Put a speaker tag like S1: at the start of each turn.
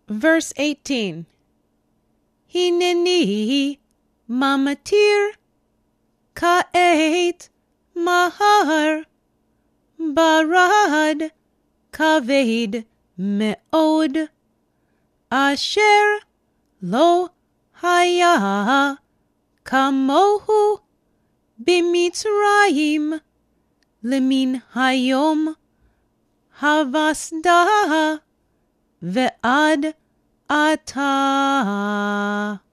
S1: Verse 18. Hineni mamatir ka'et mahar barad kaved me'od asher lo haya kamohu bimitzrayim lemin hayom havasda ve'ad atah.